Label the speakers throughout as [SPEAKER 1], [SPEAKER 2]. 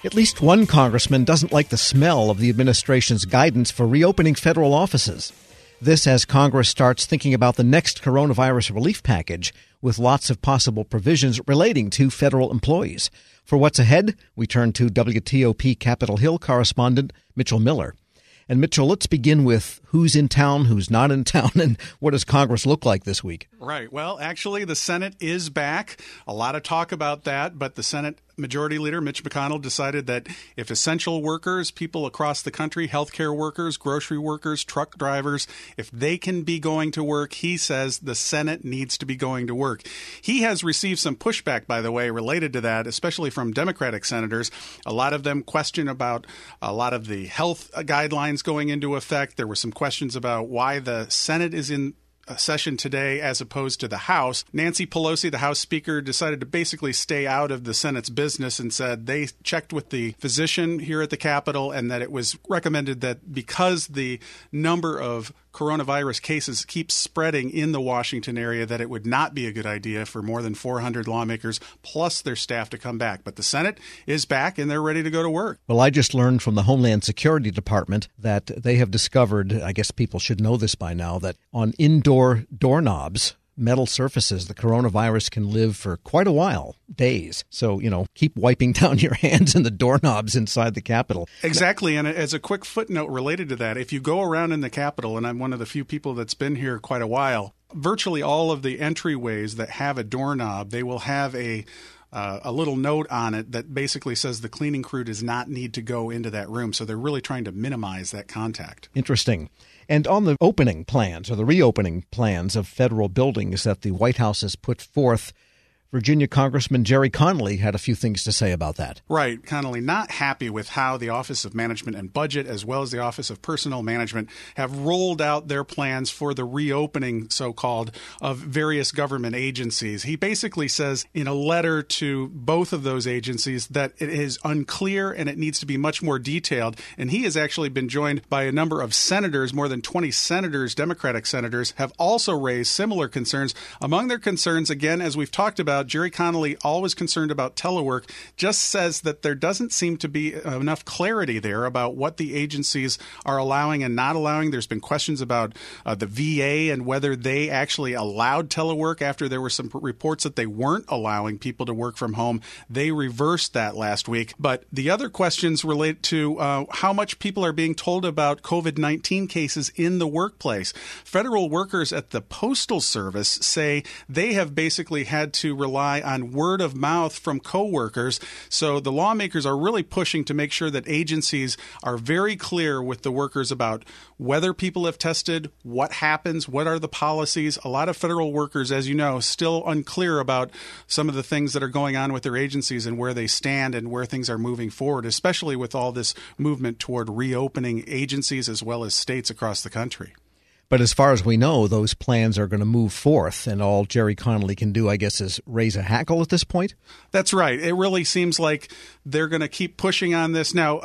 [SPEAKER 1] At least one congressman doesn't like the smell of the administration's guidance for reopening federal offices. This as Congress starts thinking about the next coronavirus relief package with lots of possible provisions relating to federal employees. For what's ahead, we turn to WTOP Capitol Hill correspondent Mitchell Miller. And Mitchell, let's begin with who's in town, who's not in town, and what does Congress look like this week?
[SPEAKER 2] Right. Well, actually, the Senate is back. A lot of talk about that, but the Senate Majority Leader Mitch McConnell decided that if essential workers, people across the country, healthcare workers, grocery workers, truck drivers, if they can be going to work, he says the Senate needs to be going to work. He has received some pushback, by the way, related to that, especially from Democratic senators. A lot of them question about a lot of the health guidelines going into effect. There were some questions about why the Senate is in a session today as opposed to the House. Nancy Pelosi, the House Speaker, decided to basically stay out of the Senate's business and said they checked with the physician here at the Capitol and that it was recommended that because the number of coronavirus cases keeps spreading in the Washington area, that it would not be a good idea for more than 400 lawmakers plus their staff to come back. But the Senate is back and they're ready to go to work.
[SPEAKER 1] Well, I just learned from the Homeland Security Department that they have discovered, I guess people should know this by now, that on indoor doorknobs, metal surfaces, the coronavirus can live for quite a while, days. So, keep wiping down your hands in the doorknobs inside the Capitol.
[SPEAKER 2] Exactly. And as a quick footnote related to that, if you go around in the Capitol, and I'm one of the few people that's been here quite a while, virtually all of the entryways that have a doorknob, they will have a little note on it that basically says the cleaning crew does not need to go into that room. So they're really trying to minimize that contact.
[SPEAKER 1] Interesting. And on the opening plans or the reopening plans of federal buildings that the White House has put forth, Virginia Congressman Gerry Connolly had a few things to say about that.
[SPEAKER 2] Right. Connolly not happy with how the Office of Management and Budget, as well as the Office of Personnel Management, have rolled out their plans for the reopening, so-called, of various government agencies. He basically says in a letter to both of those agencies that it is unclear and it needs to be much more detailed. And he has actually been joined by a number of senators, more than 20 senators, Democratic senators, have also raised similar concerns. Among their concerns, again, as we've talked about, Gerry Connolly, always concerned about telework, just says that there doesn't seem to be enough clarity there about what the agencies are allowing and not allowing. There's been questions about the VA and whether they actually allowed telework after there were some reports that they weren't allowing people to work from home. They reversed that last week. But the other questions relate to how much people are being told about COVID-19 cases in the workplace. Federal workers at the Postal Service say they have basically had to rely on word of mouth from coworkers. So the lawmakers are really pushing to make sure that agencies are very clear with the workers about whether people have tested, what happens, what are the policies. A lot of federal workers, as you know, still unclear about some of the things that are going on with their agencies and where they stand and where things are moving forward, especially with all this movement toward reopening agencies as well as states across the country.
[SPEAKER 1] But as far as we know, those plans are going to move forth, and all Gerry Connolly can do, I guess, is raise a hackle at this point?
[SPEAKER 2] That's right. It really seems like they're going to keep pushing on this. Now,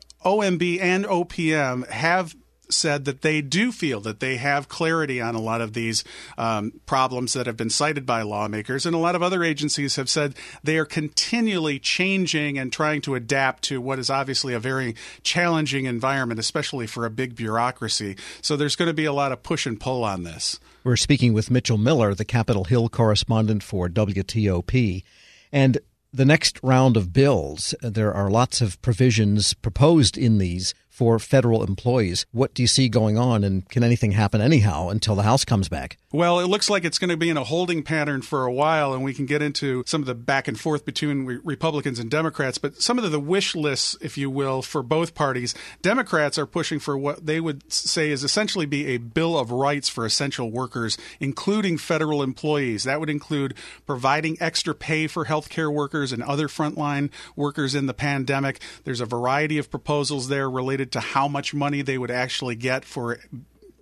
[SPEAKER 2] OMB and OPM have said that they do feel that they have clarity on a lot of these problems that have been cited by lawmakers. And a lot of other agencies have said they are continually changing and trying to adapt to what is obviously a very challenging environment, especially for a big bureaucracy. So there's going to be a lot of push and pull on this.
[SPEAKER 1] We're speaking with Mitchell Miller, the Capitol Hill correspondent for WTOP. And the next round of bills, there are lots of provisions proposed in these for federal employees. What do you see going on, and can anything happen anyhow until the House comes back?
[SPEAKER 2] Well, it looks like it's going to be in a holding pattern for a while, and we can get into some of the back and forth between Republicans and Democrats. But some of the wish lists, if you will, for both parties, Democrats are pushing for what they would say is essentially be a Bill of Rights for essential workers, including federal employees. That would include providing extra pay for healthcare workers and other frontline workers in the pandemic. There's a variety of proposals there related to how much money they would actually get for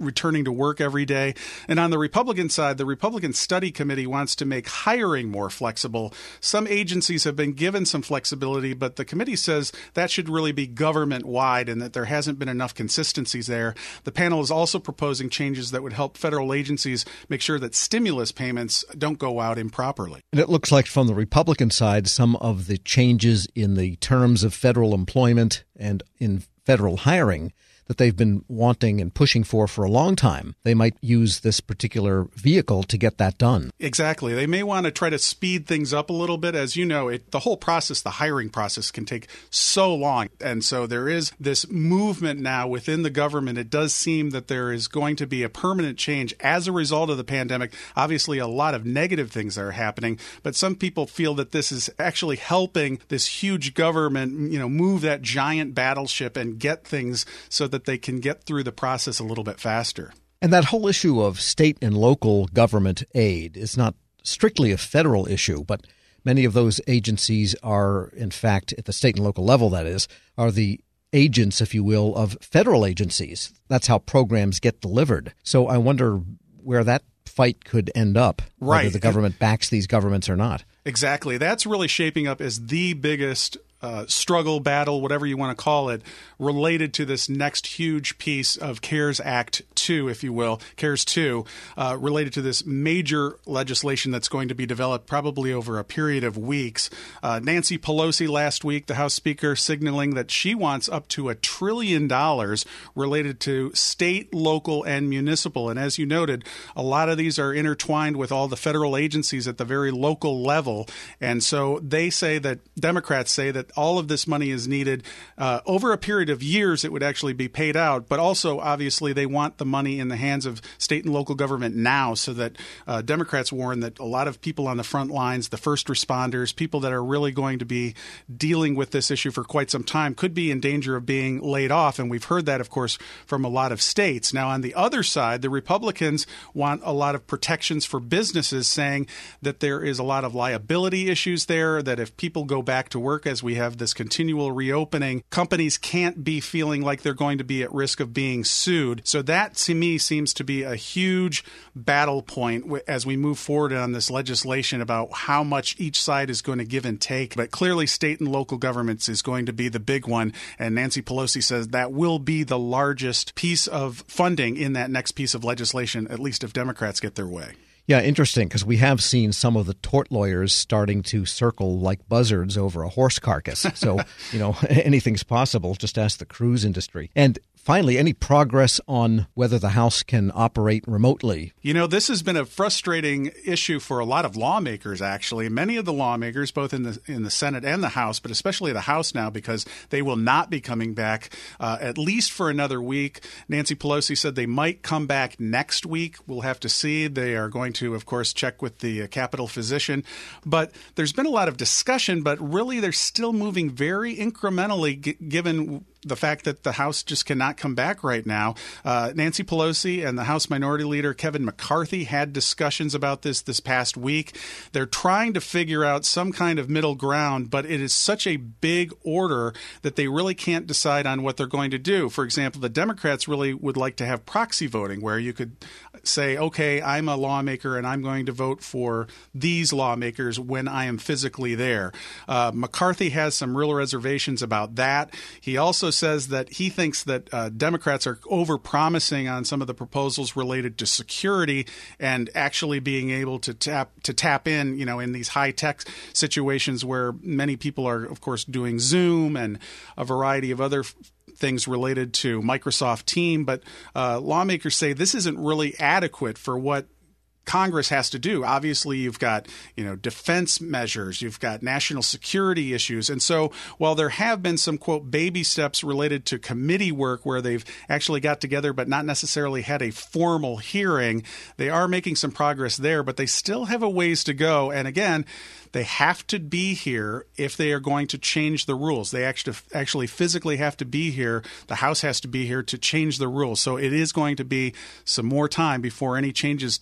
[SPEAKER 2] returning to work every day. And on the Republican side, the Republican Study Committee wants to make hiring more flexible. Some agencies have been given some flexibility, but the committee says that should really be government-wide and that there hasn't been enough consistencies there. The panel is also proposing changes that would help federal agencies make sure that stimulus payments don't go out improperly.
[SPEAKER 1] And it looks like from the Republican side, some of the changes in the terms of federal employment and in federal hiring that they've been wanting and pushing for a long time, they might use this particular vehicle to get that done.
[SPEAKER 2] Exactly. They may want to try to speed things up a little bit. As you know, the whole process, the hiring process, can take so long. And so there is this movement now within the government. It does seem that there is going to be a permanent change as a result of the pandemic. Obviously, a lot of negative things that are happening, but some people feel that this is actually helping this huge government, move that giant battleship and get things so that they can get through the process a little bit faster.
[SPEAKER 1] And that whole issue of state and local government aid is not strictly a federal issue, but many of those agencies are, in fact, at the state and local level, that is, are the agents, if you will, of federal agencies. That's how programs get delivered. So I wonder where that fight could end up, whether the government backs these governments or not.
[SPEAKER 2] Exactly. That's really shaping up as the biggest struggle, battle, whatever you want to call it, related to this next huge piece of CARES Act 2, if you will, CARES 2, related to this major legislation that's going to be developed probably over a period of weeks. Nancy Pelosi last week, the House Speaker, signaling that she wants up to $1 trillion related to state, local, and municipal. And as you noted, a lot of these are intertwined with all the federal agencies at the very local level. And so they say that, Democrats say that all of this money is needed over a period of years. It would actually be paid out, but also obviously they want the money in the hands of state and local government now, so that Democrats warn that a lot of people on the front lines, the first responders, people that are really going to be dealing with this issue for quite some time, could be in danger of being laid off. And we've heard that, of course, from a lot of states. Now, on the other side, the Republicans want a lot of protections for businesses, saying that there is a lot of liability issues there, that if people go back to work as we have this continual reopening, companies can't be feeling like they're going to be at risk of being sued. So that, to me, seems to be a huge battle point as we move forward on this legislation about how much each side is going to give and take. But clearly, state and local governments is going to be the big one. And Nancy Pelosi says that will be the largest piece of funding in that next piece of legislation, at least if Democrats get their way.
[SPEAKER 1] Yeah, interesting, because we have seen some of the tort lawyers starting to circle like buzzards over a horse carcass. So, anything's possible. Just ask the cruise industry. And finally, any progress on whether the House can operate remotely?
[SPEAKER 2] This has been a frustrating issue for a lot of lawmakers, actually. Many of the lawmakers, both in the Senate and the House, but especially the House now, because they will not be coming back at least for another week. Nancy Pelosi said they might come back next week. We'll have to see. They are going to, of course, check with the Capitol physician. But there's been a lot of discussion, but really they're still moving very incrementally given the fact that the House just cannot come back right now. Nancy Pelosi and the House Minority Leader Kevin McCarthy had discussions about this past week. They're trying to figure out some kind of middle ground, but it is such a big order that they really can't decide on what they're going to do. For example, the Democrats really would like to have proxy voting, where you could say, okay, I'm a lawmaker and I'm going to vote for these lawmakers when I am physically there. McCarthy has some real reservations about that. He also says that he thinks that Democrats are over-promising on some of the proposals related to security and actually being able to tap in, in these high-tech situations where many people are, of course, doing Zoom and a variety of other things related to Microsoft Teams. But lawmakers say this isn't really adequate for what Congress has to do. Obviously, you've got, defense measures, you've got national security issues. And so while there have been some, quote, baby steps related to committee work where they've actually got together but not necessarily had a formal hearing, they are making some progress there, but they still have a ways to go. And again, they have to be here if they are going to change the rules. They actually physically have to be here. The House has to be here to change the rules. So it is going to be some more time before any changes take place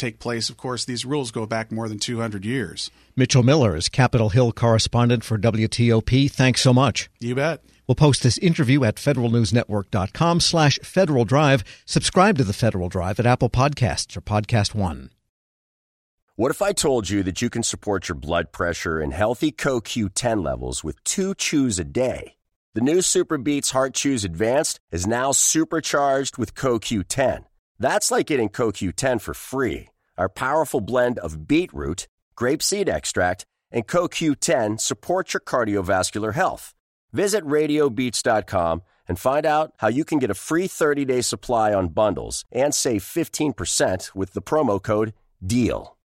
[SPEAKER 2] of course, these rules go back more than 200 years.
[SPEAKER 1] Mitchell Miller is Capitol Hill correspondent for WTOP. Thanks so much.
[SPEAKER 2] You bet.
[SPEAKER 1] We'll post this interview at federalnewsnetwork.com/Federal Drive. Subscribe to the Federal Drive at Apple Podcasts or Podcast One.
[SPEAKER 3] What if I told you that you can support your blood pressure and healthy CoQ10 levels with 2 chews a day? The new Super Beats Heart Chews Advanced is now supercharged with CoQ10. That's like getting CoQ10 for free. Our powerful blend of beetroot, grapeseed extract, and CoQ10 supports your cardiovascular health. Visit RadioBeats.com and find out how you can get a free 30-day supply on bundles and save 15% with the promo code DEAL.